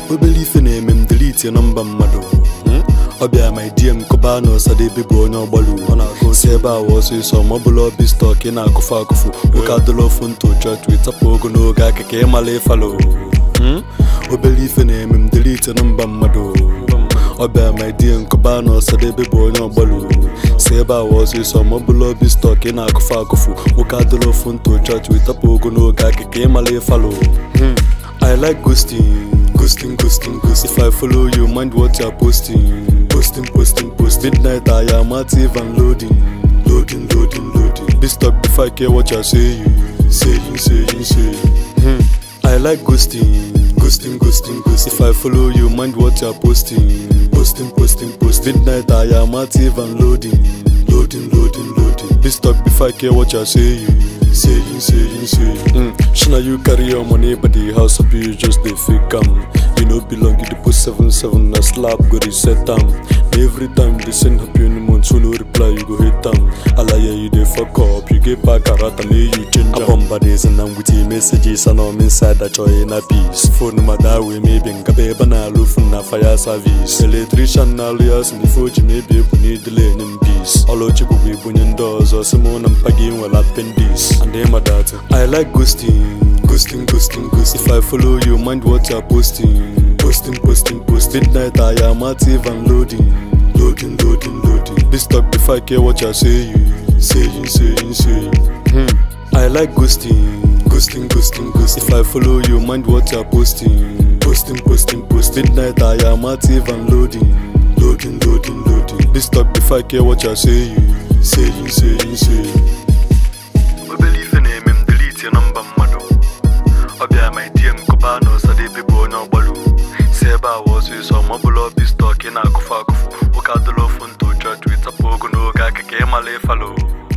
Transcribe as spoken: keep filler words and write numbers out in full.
Obele ife na-eme m delete your number mmadụ. Ọbịa my D M kọba na Ọsadebe bụ onye ọgbalu. Ọ na-agụ si ebe a ọsịsọ ma ọ bụla obi stọk ị na-akụfu akụfu. Nwoke adịla ofu ntụ chọọchị wetapụ ogo n'oge aka ka ịmala ịfalo. Obele ife na-eme m delete your number mmadụ. Ọbịa my D M kọba na Ọsadebe bụ onye ọgbalu. Si ebe a ọsịsọ ma ọ bụla obi stọk ị na-akụfu akụfu. Nwoke adịla ofu ntụ chọọchị wetapụ ogo n'oge aka ka ịmala ịfalo. I like ghosting, ghosting, ghosting, ghosting. If I follow you, mind what you're posting. Posting, posting, posting. Midnight, I am active and loading. Loading, loading, loading. This talk before I care what you're saying. Saying, saying, saying. Hmm. I like ghosting, ghosting, ghosting, ghosting. If I follow you, mind what you're posting. Posting, posting, posting. Midnight, I am active and loading. Loading, loading, loading. This talk before I care what you're saying. Saying, saying, saying. Mm. Shana, you carry your money, but the house up you just the fake um. You know belong you the post seven seven a slap go reset them. Every time they send up you month so no reply you go hit them. Alaya you they fuck up, you get back a rat and you change a bomba days and I'm with your messages and I'm inside that joy in a piece. Phone mother we maybe in Kabeba na roof na fire service. Electrician alias and the Fuji maybe we need the lane in peace. All of you will be bunyan doors or someone and pagging well appendix. And they my data. I like ghosting, ghosting, ghosting, ghosting. If I follow you, mind what you're posting. Posting, posting, posting. Midnight, I am active and loading. Loading, loading, loading. This talk before I care what you're saying. Saying, saying, saying. Hmm. I like ghosting, ghosting, ghosting, ghosting. If I follow you, mind what you're posting. Posting, posting, posting. Midnight, I am active and loading. Loading, loading, loading. This talk before I care what you're saying. Saying, saying, saying. Your number mmadụ. Ọbịa my D M kọba na Ọsadebe bụ onye ọgbalu. Si ebe a ọsịsọ ma ọ bụla obi stọk ị na-akụfu akụfu. Nwoke adịla ofu ntụ chọọchị wetapụ ogo n'oge aka ka ịmala ịfalo.